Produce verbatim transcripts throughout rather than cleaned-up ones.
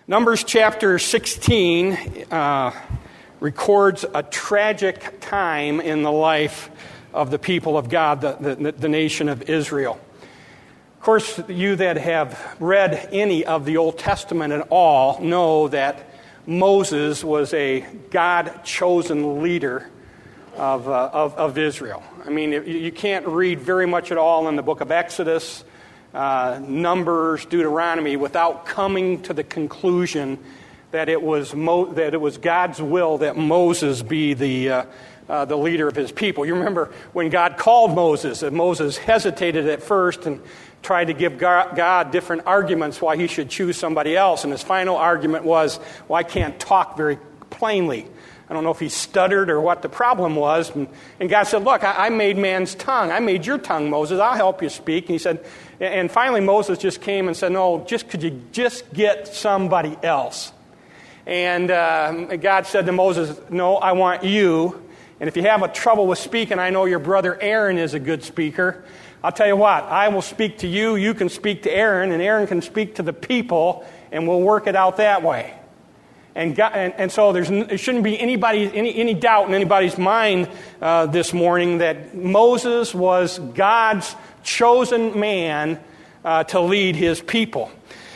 Numbers chapter sixteen uh, records a tragic time in the life of the people of God, the, the, the nation of Israel. Of course, you that have read any of the Old Testament at all know that Moses was a God-chosen leader of, uh, of, of Israel. I mean, you can't read very much at all in the book of Exodus, Uh, Numbers, Deuteronomy, without coming to the conclusion that it was Mo- that it was God's will that Moses be the uh, uh, the leader of his people. You remember when God called Moses, and Moses hesitated at first and tried to give God, God different arguments why he should choose somebody else, and his final argument was, "Well, I can't talk very plainly." I don't know if he stuttered or what the problem was. And, and God said, look, I, I made man's tongue. I made your tongue, Moses. I'll help you speak. And he said, and finally Moses just came and said, no, just could you just get somebody else? And uh, God said to Moses, no, I want you. And if you have a trouble with speaking, I know your brother Aaron is a good speaker. I'll tell you what, I will speak to you. You can speak to Aaron, and Aaron can speak to the people, and we'll work it out that way. And, God, and and so there's, there shouldn't be anybody any any doubt in anybody's mind uh, this morning that Moses was God's chosen man uh, to lead his people.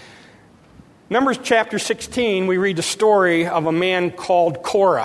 Numbers chapter sixteen, we read the story of a man called Korah.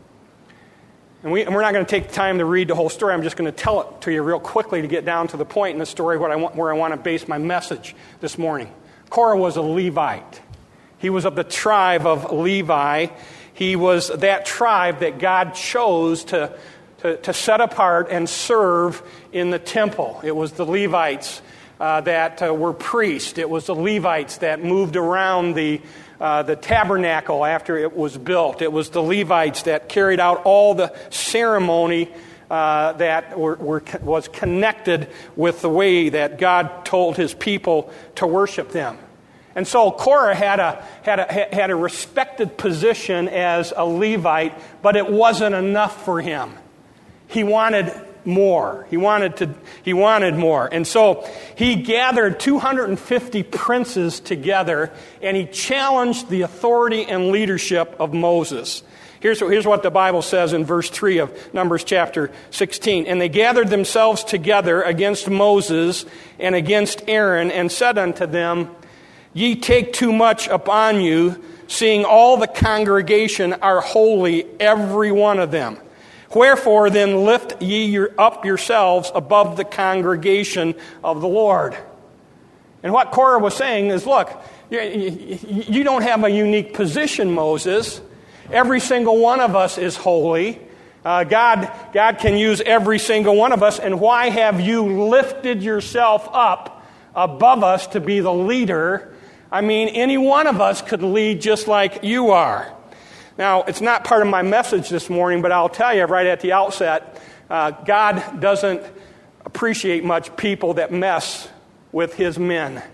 And, we, and we're not going to take the time to read the whole story. I'm just going to tell it to you real quickly to get down to the point in the story where I want, where I want to base my message this morning. Korah was a Levite. He was of the tribe of Levi. He was that tribe that God chose to, to, to set apart and serve in the temple. It was the Levites uh, that uh, were priests. It was the Levites that moved around the, uh, the tabernacle after it was built. It was the Levites that carried out all the ceremony uh, that were, were, was connected with the way that God told his people to worship them. And so Korah had a had a had a respected position as a Levite, but it wasn't enough for him. He wanted more. He wanted to he wanted more. And so he gathered two hundred fifty princes together, and he challenged the authority and leadership of Moses. Here's, here's what the Bible says in verse three of Numbers chapter sixteen. And they gathered themselves together against Moses and against Aaron, and said unto them, Ye take too much upon you, seeing all the congregation are holy, every one of them. Wherefore then lift ye your, up yourselves above the congregation of the Lord. And what Korah was saying is, look, you, you don't have a unique position, Moses. Every single one of us is holy. Uh, God, God can use every single one of us. And why have you lifted yourself up above us to be the leader? I mean, any one of us could lead just like you are. Now, it's not part of my message this morning, but I'll tell you right at the outset, uh, God doesn't appreciate much people that mess with his men,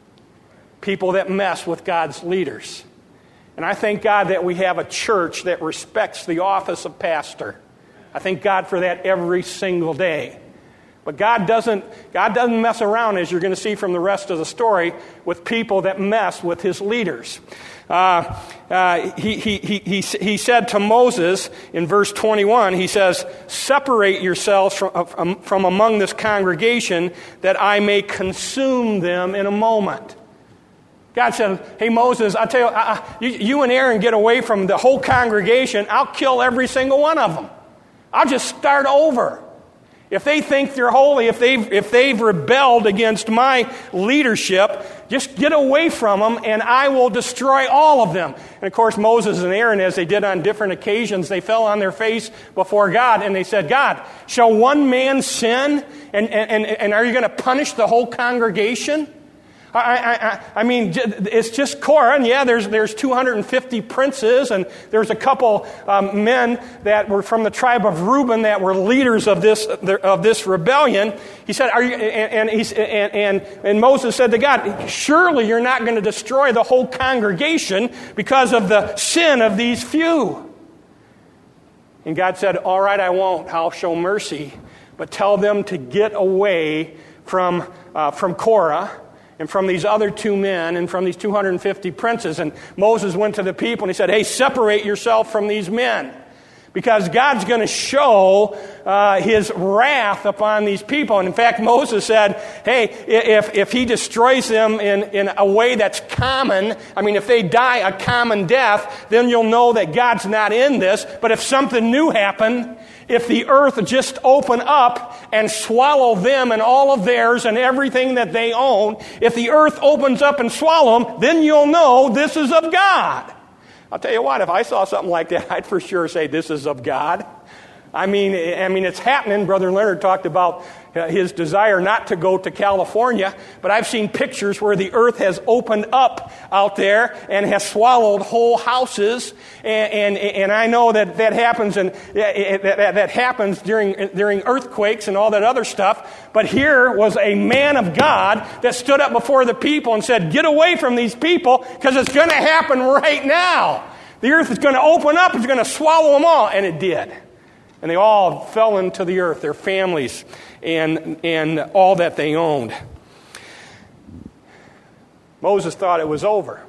people that mess with God's leaders. And I thank God that we have a church that respects the office of pastor. I thank God for that every single day. But God doesn't, God doesn't mess around, as you're going to see from the rest of the story, with people that mess with his leaders. Uh, uh, he, he, he, he, he said to Moses in verse twenty-one, he says, separate yourselves from, from among this congregation that I may consume them in a moment. God said, hey, Moses, I'll tell you, I, you, you and Aaron get away from the whole congregation. I'll kill every single one of them. I'll just start over. If they think they're holy, if they've, if they've rebelled against my leadership, just get away from them and I will destroy all of them. And of course, Moses and Aaron, as they did on different occasions, they fell on their face before God and they said, God, shall one man sin and, and, and are you going to punish the whole congregation? I, I, I mean, it's just Korah, and yeah, there's there's two hundred fifty princes, and there's a couple um, men that were from the tribe of Reuben that were leaders of this of this rebellion. He said, "Are you?" And and, he's, and and and Moses said to God, "Surely you're not going to destroy the whole congregation because of the sin of these few." And God said, "All right, I won't. I'll show mercy, but tell them to get away from uh, from Korah." and from these other two men and from these two hundred fifty princes. And Moses went to the people and he said, hey, separate yourself from these men, because God's going to show uh, his wrath upon these people. And in fact, Moses said, hey, if, if he destroys them in, in a way that's common, I mean, if they die a common death, then you'll know that God's not in this. But if something new happened, if the earth just open up and swallow them and all of theirs and everything that they own, if the earth opens up and swallow them, then you'll know this is of God. I'll tell you what, if I saw something like that, I'd for sure say this is of God. I mean, I mean, it's happening. Brother Leonard talked about his desire not to go to California, but I've seen pictures where the earth has opened up out there and has swallowed whole houses, and and, and I know that that happens and that, that, that happens during during earthquakes and all that other stuff. But here was a man of God that stood up before the people and said, "Get away from these people, because it's going to happen right now. The earth is going to open up; it's going to swallow them all," and it did. And they all fell into the earth, their families and and all that they owned. Moses thought it was over.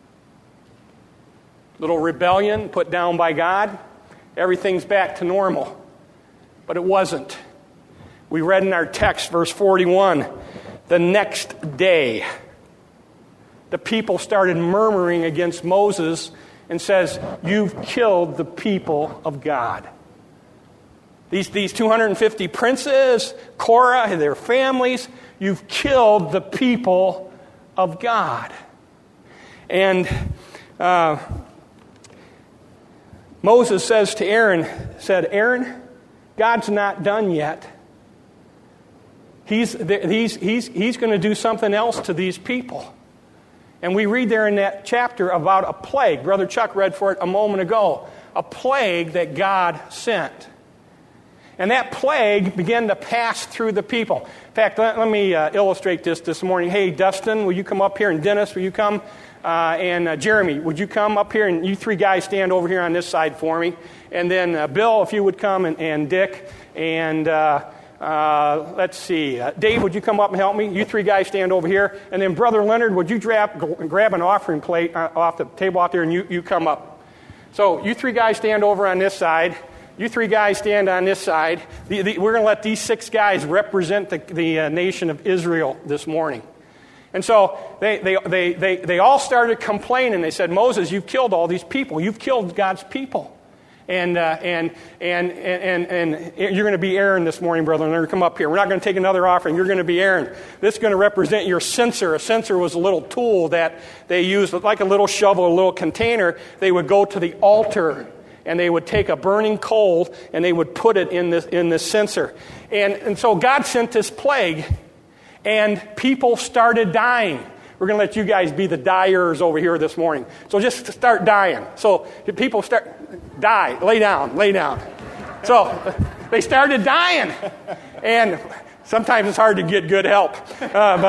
Little rebellion put down by God. Everything's back to normal. But it wasn't. We read in our text, verse forty-one, the next day, the people started murmuring against Moses and says, "You've killed the people of God." These, these two hundred fifty princes, Korah, their families, you've killed the people of God. And uh, Moses says to Aaron, said, Aaron, God's not done yet. He's, he's, he's, he's going to do something else to these people. And we read there in that chapter about a plague. Brother Chuck read for it a moment ago. A plague that God sent. And that plague began to pass through the people. In fact, let, let me uh, illustrate this this morning. Hey, Dustin, will you come up here? And Dennis, will you come? Uh, and uh, Jeremy, would you come up here? And you three guys stand over here on this side for me. And then uh, Bill, if you would come, and, and Dick. And uh, uh, let's see. Uh, Dave, would you come up and help me? You three guys stand over here. And then Brother Leonard, would you grab, grab an offering plate uh, off the table out there, and you, you come up. So you three guys stand over on this side. You three guys stand on this side. The, the, we're going to let these six guys represent the, the uh, nation of Israel this morning. And so they, they, they, they, they all started complaining. They said, Moses, you've killed all these people. You've killed God's people. And uh, and, and, and, and, and you're going to be Aaron this morning, brother. Leonard, come up here. We're not going to take another offering. You're going to be Aaron. This is going to represent your censer. A censer was a little tool that they used, like a little shovel, a little container. They would go to the altar, and they would take a burning coal, and they would put it in this in this censer. And, and so God sent this plague, and people started dying. We're going to let you guys be the dyers over here this morning. So just start dying. So people start, die, lay down, lay down. So they started dying. And sometimes it's hard to get good help. Uh,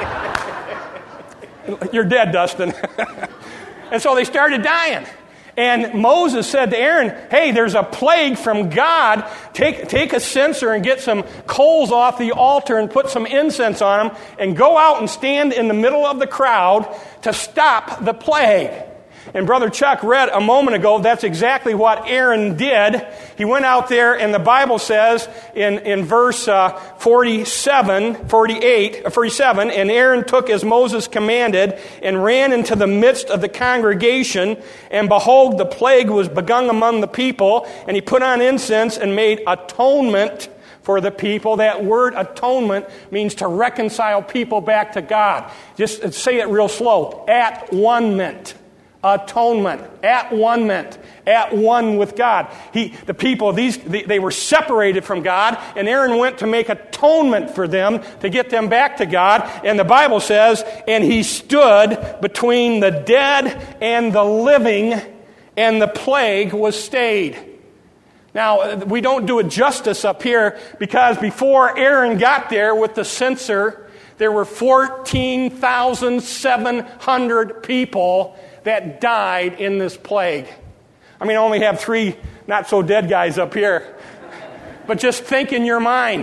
but you're dead, Dustin. And so they started dying. And Moses said to Aaron, hey, there's a plague from God. Take, take a censer and get some coals off the altar and put some incense on them and go out and stand in the middle of the crowd to stop the plague. And Brother Chuck read a moment ago, that's exactly what Aaron did. He went out there, and the Bible says in, in verse uh, forty-seven, forty-eight, forty-seven, and Aaron took as Moses commanded and ran into the midst of the congregation, and behold, the plague was begun among the people, and he put on incense and made atonement for the people. That word atonement means to reconcile people back to God. Just say it real slow. At one-ment. Atonement, at one meant, at one with God. He, the people, these they, they were separated from God, and Aaron went to make atonement for them to get them back to God. And the Bible says, and he stood between the dead and the living, and the plague was stayed. Now, we don't do it justice up here, because before Aaron got there with the censer, there were fourteen thousand seven hundred people that died in this plague. I mean, I only have three not-so-dead guys up here. But just think in your mind.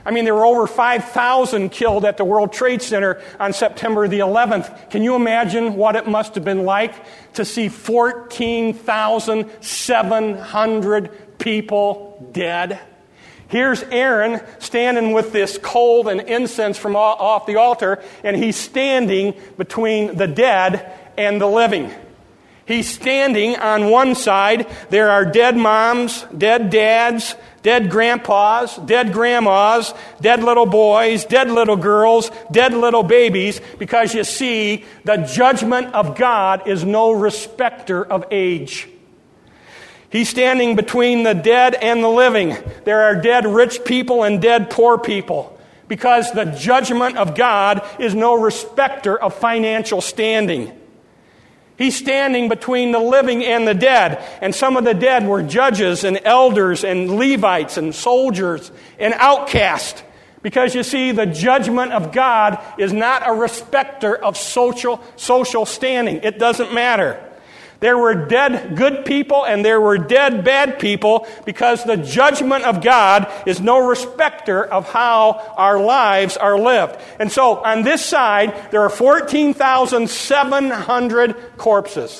I mean, there were over five thousand killed at the World Trade Center on September the eleventh. Can you imagine what it must have been like to see fourteen thousand seven hundred people dead? Here's Aaron standing with this coal and incense from off the altar, and he's standing between the dead and the living. He's standing on one side. There are dead moms, dead dads, dead grandpas, dead grandmas, dead little boys, dead little girls, dead little babies, because you see, the judgment of God is no respecter of age. He's standing between the dead and the living. There are dead rich people and dead poor people, because the judgment of God is no respecter of financial standing. He's standing between the living and the dead. And some of the dead were judges and elders and Levites and soldiers and outcasts. Because you see, the judgment of God is not a respecter of social, social standing. It doesn't matter. There were dead good people and there were dead bad people, because the judgment of God is no respecter of how our lives are lived. And so on this side, there are fourteen thousand seven hundred corpses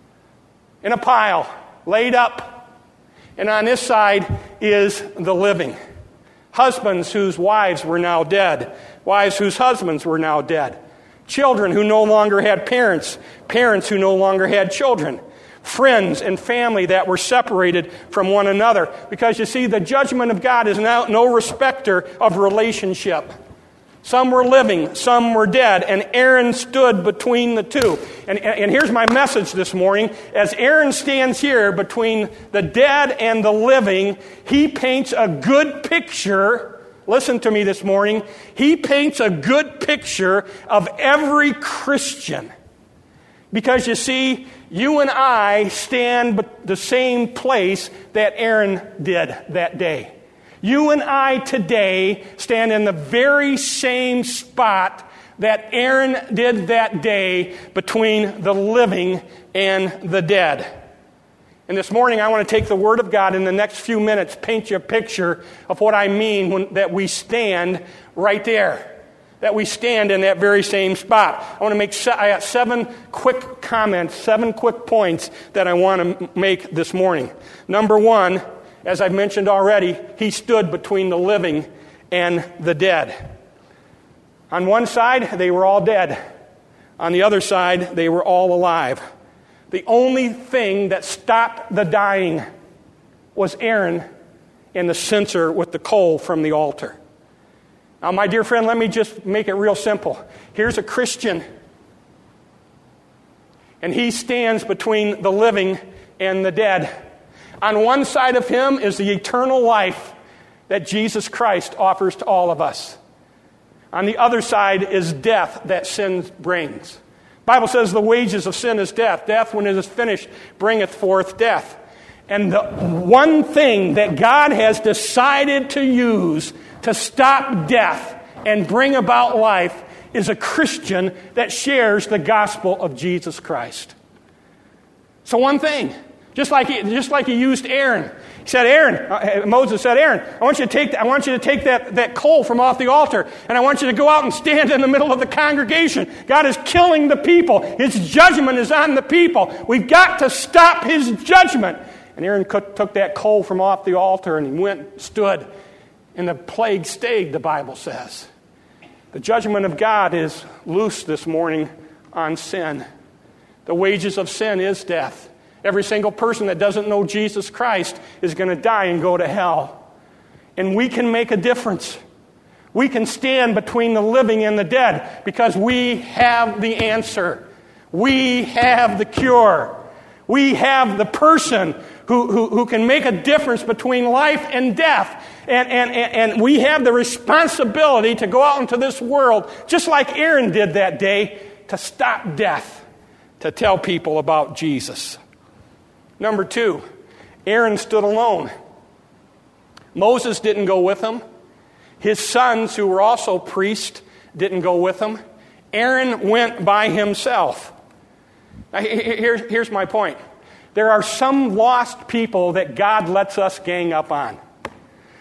in a pile, laid up. And on this side is the living. Husbands whose wives were now dead. Wives whose husbands were now dead. Children who no longer had parents, parents who no longer had children, friends and family that were separated from one another. Because you see, the judgment of God is now no respecter of relationship. Some were living, some were dead, and Aaron stood between the two. And, and here's my message this morning. As Aaron stands here between the dead and the living, he paints a good picture. Listen to me this morning. He paints a good picture of every Christian. Because you see, you and I stand the same place that Aaron did that day. You and I today stand in the very same spot that Aaron did that day, between the living and the dead. And this morning, I want to take the Word of God in the next few minutes, paint you a picture of what I mean when, that we stand right there, that we stand in that very same spot. I want to make se- I got seven quick comments, seven quick points that I want to make this morning. Number one, as I've mentioned already, he stood between the living and the dead. On one side, they were all dead. On the other side, they were all alive. The only thing that stopped the dying was Aaron and the censer with the coal from the altar. Now, my dear friend, let me just make it real simple. Here's a Christian, and he stands between the living and the dead. On one side of him is the eternal life that Jesus Christ offers to all of us. On the other side is death that sin brings. The Bible says the wages of sin is death. Death, when it is finished, bringeth forth death. And the one thing that God has decided to use to stop death and bring about life is a Christian that shares the gospel of Jesus Christ. So one thing, just like he, just like he used Aaron. He said, Aaron, uh, Moses said, Aaron, I want you to take, I want you to take that, that coal from off the altar, and I want you to go out and stand in the middle of the congregation. God is killing the people. His judgment is on the people. We've got to stop his judgment. And Aaron took that coal from off the altar, and he went, stood, and the plague stayed, the Bible says. The judgment of God is loose this morning on sin. The wages of sin is death. Every single person that doesn't know Jesus Christ is going to die and go to hell. And we can make a difference. We can stand between the living and the dead because we have the answer. We have the cure. We have the person who, who, who can make a difference between life and death. And, and, and we have the responsibility to go out into this world, just like Aaron did that day, to stop death, to tell people about Jesus. Number two, Aaron stood alone. Moses didn't go with him. His sons, who were also priests, didn't go with him. Aaron went by himself. Now, here's, here's my point. There are some lost people that God lets us gang up on.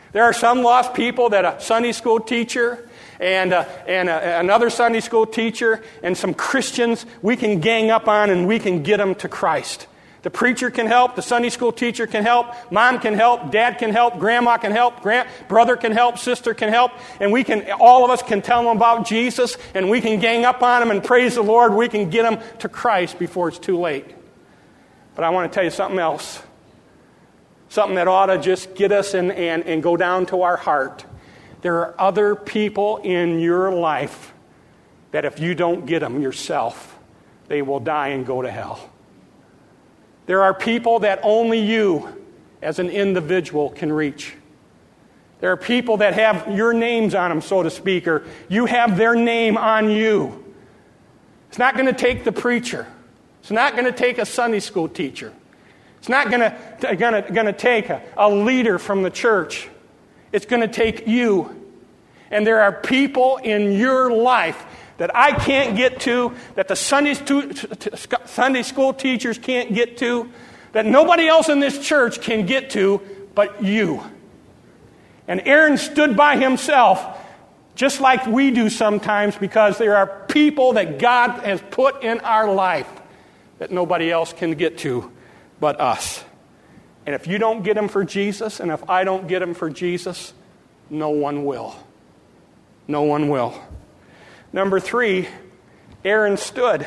There are some lost people that a Sunday school teacher and, uh, and uh, another Sunday school teacher and some Christians, we can gang up on and we can get them to Christ. The preacher can help, the Sunday school teacher can help, mom can help, dad can help, grandma can help, grand, brother can help, sister can help, and we can, all of us can tell them about Jesus, and we can gang up on them and praise the Lord. We can get them to Christ before it's too late. But I want to tell you something else. Something that ought to just get us and, and, and go down to our heart. There are other people in your life that if you don't get them yourself, they will die and go to hell. There are people that only you, as an individual, can reach. There are people that have your names on them, so to speak, or you have their name on you. It's not going to take the preacher. It's not going to take a Sunday school teacher. It's not going to, going to, going to take a, a leader from the church. It's going to take you. And there are people in your life that I can't get to, that the Sunday, stu- Sunday school teachers can't get to, that nobody else in this church can get to but you. And Aaron stood by himself, just like we do sometimes, because there are people that God has put in our life that nobody else can get to but us. And if you don't get them for Jesus, and if I don't get them for Jesus, no one will. No one will. Number three, Aaron stood.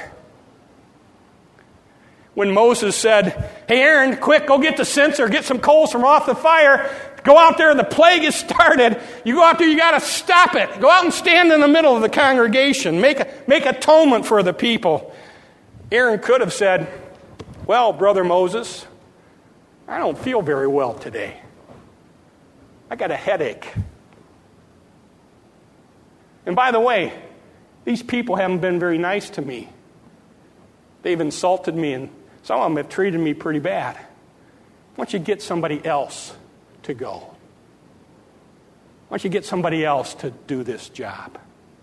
When Moses said, hey, Aaron, quick, go get the censer, get some coals from off the fire, go out there, the plague has started. You go out there, you got to stop it. Go out and stand in the middle of the congregation. Make, make atonement for the people. Aaron could have said, well, Brother Moses, I don't feel very well today. I got a headache. And by the way, these people haven't been very nice to me. They've insulted me, and some of them have treated me pretty bad. Why don't you get somebody else to go? Why don't you get somebody else to do this job?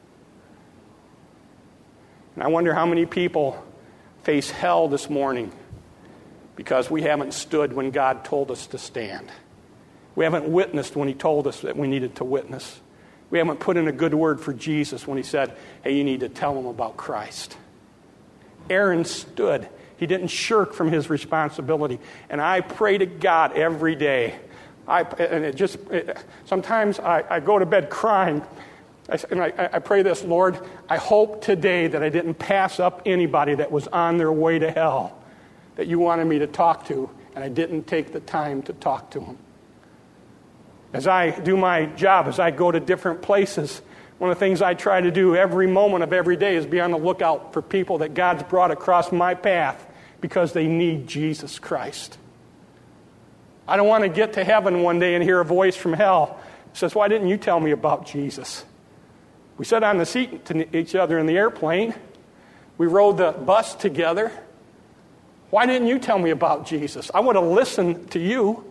And I wonder how many people face hell this morning because we haven't stood when God told us to stand. We haven't witnessed when He told us that we needed to witness. We haven't put in a good word for Jesus when He said, hey, you need to tell them about Christ. Aaron stood. He didn't shirk from his responsibility. And I pray to God every day. I, and it just it, sometimes I, I go to bed crying. I, and I, I pray this, Lord, I hope today that I didn't pass up anybody that was on their way to hell that you wanted me to talk to, and I didn't take the time to talk to them. As I do my job, as I go to different places, one of the things I try to do every moment of every day is be on the lookout for people that God's brought across my path because they need Jesus Christ. I don't want to get to heaven one day and hear a voice from hell that says, why didn't you tell me about Jesus? We sat on the seat to each other in the airplane. We rode the bus together. Why didn't you tell me about Jesus? I would have listened to you.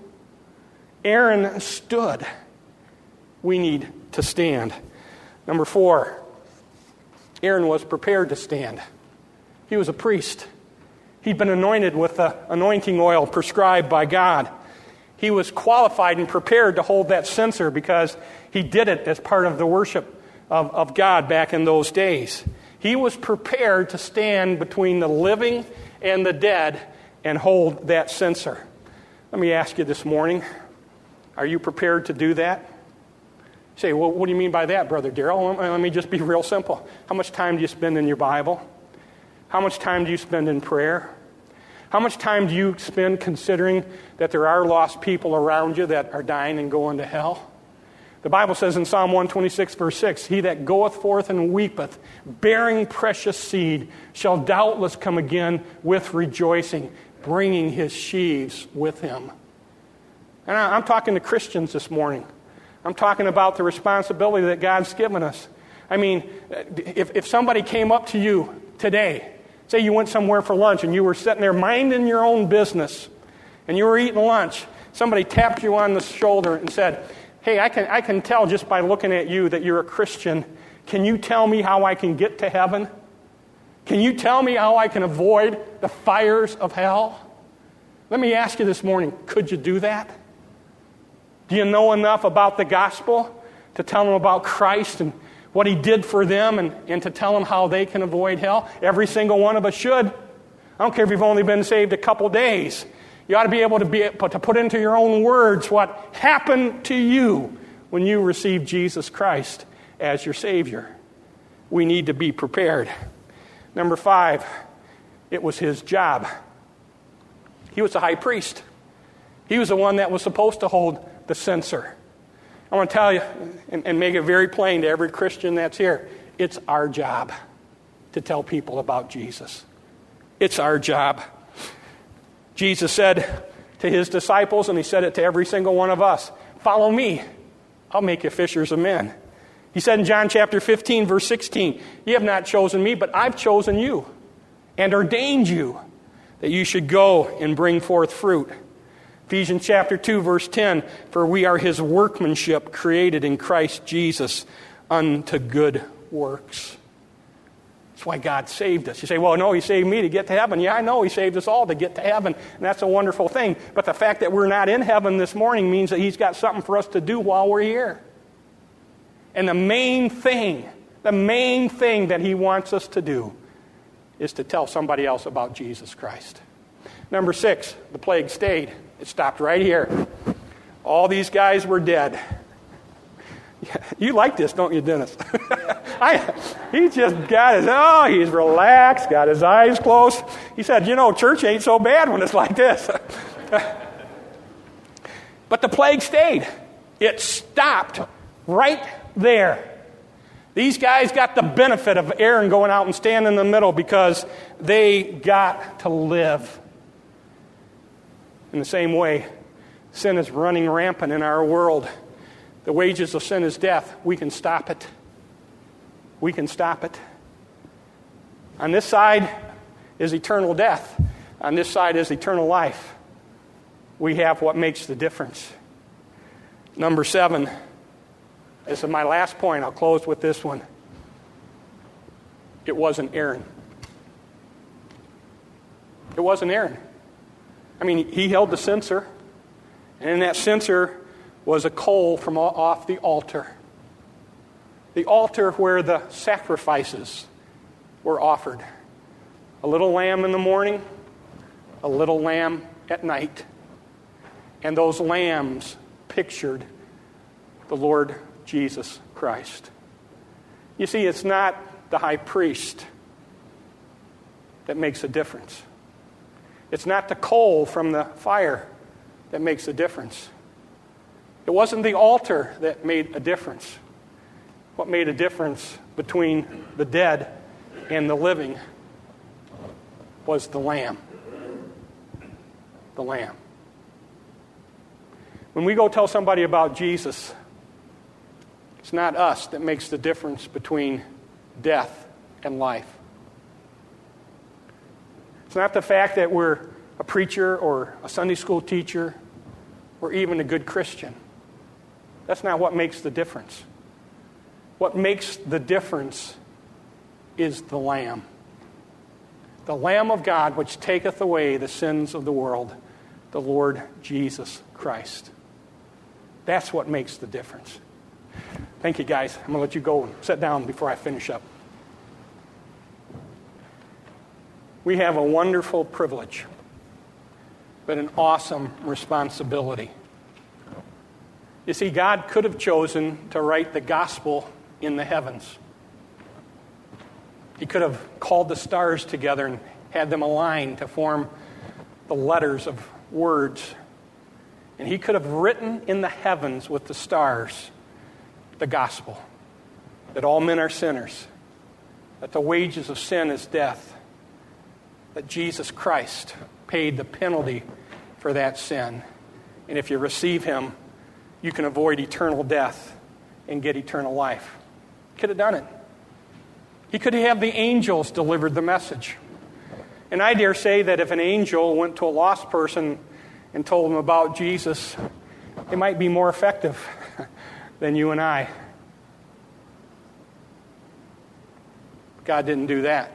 Aaron stood. We need to stand. Number four, Aaron was prepared to stand. He was a priest. He'd been anointed with the anointing oil prescribed by God. He was qualified and prepared to hold that censer because he did it as part of the worship of, of God back in those days. He was prepared to stand between the living and the dead and hold that censer. Let me ask you this morning, are you prepared to do that? You say, well, what do you mean by that, Brother Darrell? Let me just be real simple. How much time do you spend in your Bible? How much time do you spend in prayer? How much time do you spend considering that there are lost people around you that are dying and going to hell? The Bible says in Psalm one twenty-six, verse six, he that goeth forth and weepeth, bearing precious seed, shall doubtless come again with rejoicing, bringing his sheaves with him. And I'm talking to Christians this morning. I'm talking about the responsibility that God's given us. I mean, if, if somebody came up to you today, say you went somewhere for lunch and you were sitting there minding your own business and you were eating lunch, somebody tapped you on the shoulder and said, hey, I can, I can tell just by looking at you that you're a Christian. Can you tell me how I can get to heaven? Can you tell me how I can avoid the fires of hell? Let me ask you this morning, could you do that? Do you know enough about the gospel to tell them about Christ and what he did for them and, and to tell them how they can avoid hell? Every single one of us should. I don't care if you've only been saved a couple days. You ought to be able to, be, to put into your own words what happened to you when you received Jesus Christ as your Savior. We need to be prepared. Number five, it was his job. He was the high priest. He was the one that was supposed to hold the censer. I want to tell you and, and make it very plain to every Christian that's here, it's our job to tell people about Jesus. It's our job. Jesus said to his disciples, and he said it to every single one of us, follow me. I'll make you fishers of men. He said in John chapter fifteen, verse sixteen, you have not chosen me, but I've chosen you and ordained you that you should go and bring forth fruit. Ephesians chapter two, verse ten, for we are his workmanship created in Christ Jesus unto good works. That's why God saved us. You say, well, no, he saved me to get to heaven. Yeah, I know he saved us all to get to heaven, and that's a wonderful thing. But the fact that we're not in heaven this morning means that he's got something for us to do while we're here. And the main thing, the main thing that he wants us to do is to tell somebody else about Jesus Christ. Number six, the plague stayed. It stopped right here. All these guys were dead. You like this, don't you, Dennis? I, he just got his, oh, he's relaxed, got his eyes closed. He said, you know, church ain't so bad when it's like this. But the plague stayed. It stopped right there. These guys got the benefit of Aaron going out and standing in the middle because they got to live. In the same way, sin is running rampant in our world. The wages of sin is death. We can stop it. We can stop it. On this side is eternal death. On this side is eternal life. We have what makes the difference. Number seven. This is my last point. I'll close with this one. It wasn't Aaron. It wasn't Aaron. I mean, he held the censer, and in that censer was a coal from off the altar. The altar where the sacrifices were offered. A little lamb in the morning, a little lamb at night. And those lambs pictured the Lord Jesus Christ. You see, it's not the high priest that makes a difference. It's not the coal from the fire that makes a difference. It wasn't the altar that made a difference. What made a difference between the dead and the living was the lamb. The lamb. When we go tell somebody about Jesus, it's not us that makes the difference between death and life. It's not the fact that we're a preacher or a Sunday school teacher or even a good Christian. That's not what makes the difference. What makes the difference is the Lamb. The Lamb of God, which taketh away the sins of the world, the Lord Jesus Christ. That's what makes the difference. Thank you, guys. I'm going to let you go and sit down before I finish up. We have a wonderful privilege, but an awesome responsibility. You see, God could have chosen to write the gospel in the heavens. He could have called the stars together and had them align to form the letters of words. And he could have written in the heavens with the stars the gospel, that all men are sinners, that the wages of sin is death, that Jesus Christ paid the penalty for that sin. And if you receive him, you can avoid eternal death and get eternal life. He could have done it. He could have the angels delivered the message. And I dare say that if an angel went to a lost person and told them about Jesus, it might be more effective than you and I. God didn't do that.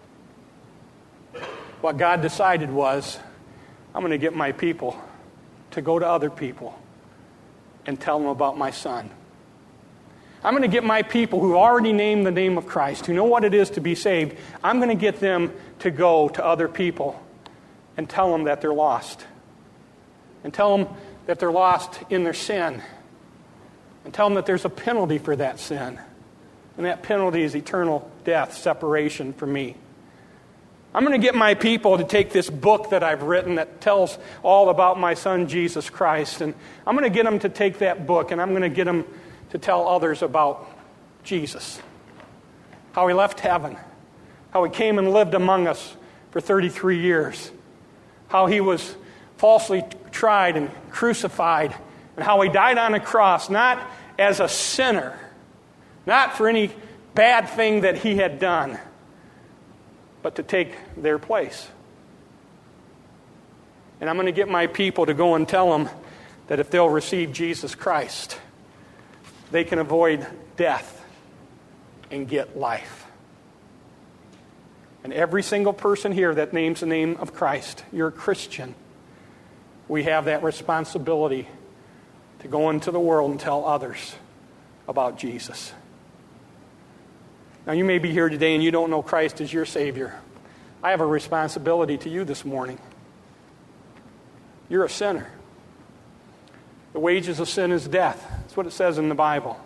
What God decided was, I'm going to get my people to go to other people and tell them about my son. I'm going to get my people who already named the name of Christ, who know what it is to be saved, I'm going to get them to go to other people and tell them that they're lost. And tell them that they're lost in their sin. And tell them that there's a penalty for that sin. And that penalty is eternal death, separation from me. I'm going to get my people to take this book that I've written that tells all about my son, Jesus Christ. And I'm going to get them to take that book and I'm going to get them to tell others about Jesus. How he left heaven. How he came and lived among us for thirty-three years. How he was falsely tried and crucified. And how he died on a cross, not as a sinner, not for any bad thing that he had done, but to take their place. And I'm going to get my people to go and tell them that if they'll receive Jesus Christ, they can avoid death and get life. And every single person here that names the name of Christ, you're a Christian. We have that responsibility to go into the world and tell others about Jesus. Now, you may be here today and you don't know Christ as your Savior. I have a responsibility to you this morning. You're a sinner. The wages of sin is death. That's what it says in the Bible.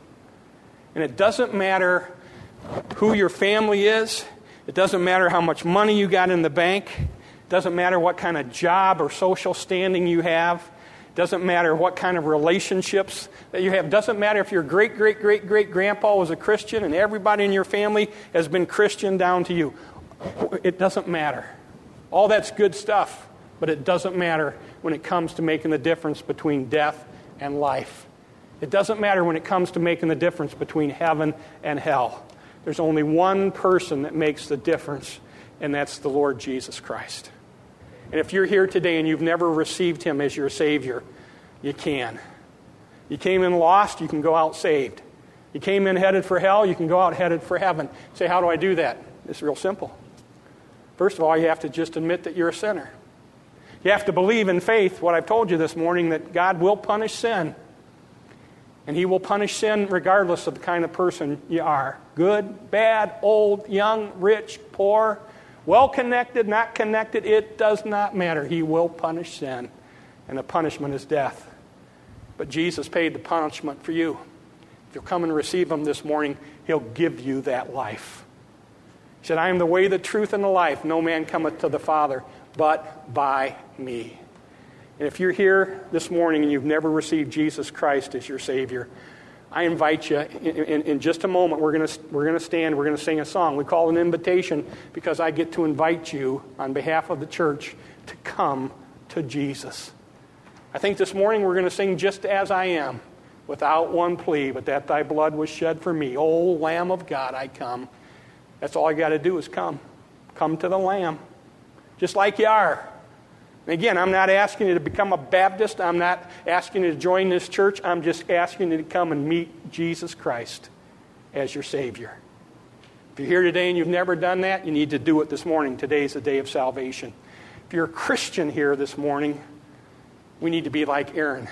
And it doesn't matter who your family is. It doesn't matter how much money you got in the bank. It doesn't matter what kind of job or social standing you have. It doesn't matter what kind of relationships that you have. It doesn't matter if your great, great, great, great grandpa was a Christian and everybody in your family has been Christian down to you. It doesn't matter. All that's good stuff, but it doesn't matter when it comes to making the difference between death and life. It doesn't matter when it comes to making the difference between heaven and hell. There's only one person that makes the difference, and that's the Lord Jesus Christ. And if you're here today and you've never received him as your Savior, you can. You came in lost, you can go out saved. You came in headed for hell, you can go out headed for heaven. Say, how do I do that? It's real simple. First of all, you have to just admit that you're a sinner. You have to believe in faith, what I've told you this morning, that God will punish sin. And he will punish sin regardless of the kind of person you are. Good, bad, old, young, rich, poor, well-connected, not connected, it does not matter. He will punish sin. And the punishment is death. But Jesus paid the punishment for you. If you'll come and receive him this morning, he'll give you that life. He said, I am the way, the truth, and the life. No man cometh to the Father but by me. And if you're here this morning and you've never received Jesus Christ as your Savior, I invite you, in, in, in just a moment, we're going to we're going to stand, we're going to sing a song. We call it an invitation because I get to invite you on behalf of the church to come to Jesus. I think this morning we're going to sing Just As I Am, without one plea, but that thy blood was shed for me. O Lamb of God, I come. That's all you got to do is come. Come to the Lamb, just like you are. And again, I'm not asking you to become a Baptist. I'm not asking you to join this church. I'm just asking you to come and meet Jesus Christ as your Savior. If you're here today and you've never done that, you need to do it this morning. Today's the day of salvation. If you're a Christian here this morning, we need to be like Aaron.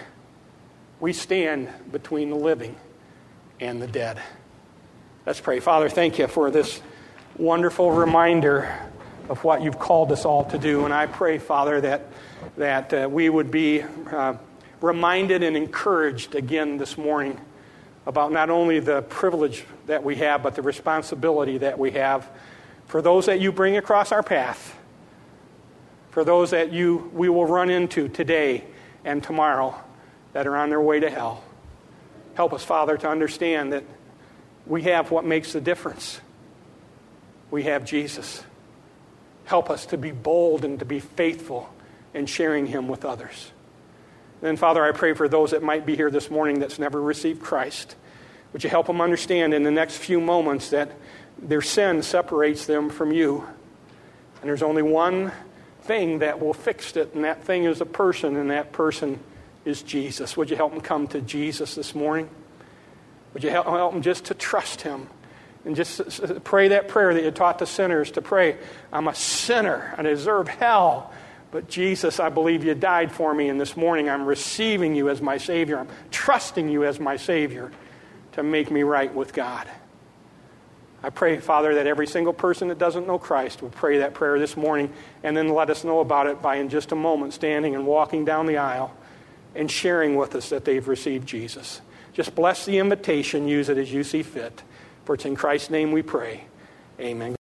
We stand between the living and the dead. Let's pray. Father, thank you for this wonderful reminder of what you've called us all to do. And I pray, Father, that that uh, we would be uh, reminded and encouraged again this morning about not only the privilege that we have, but the responsibility that we have for those that you bring across our path, for those that you we will run into today and tomorrow that are on their way to hell. Help us, Father, to understand that we have what makes the difference. We have Jesus. Help us to be bold and to be faithful in sharing him with others. Then, Father, I pray for those that might be here this morning that's never received Christ. Would you help them understand in the next few moments that their sin separates them from you? And there's only one thing that will fix it, and that thing is a person, and that person is Jesus. Would you help them come to Jesus this morning? Would you help, help them just to trust him? And just pray that prayer that you taught the sinners to pray. I'm a sinner. I deserve hell. But Jesus, I believe you died for me, and this morning I'm receiving you as my Savior. I'm trusting you as my Savior to make me right with God. I pray, Father, that every single person that doesn't know Christ will pray that prayer this morning and then let us know about it by in just a moment standing and walking down the aisle and sharing with us that they've received Jesus. Just bless the invitation. Use it as you see fit. For it's in Christ's name we pray. Amen.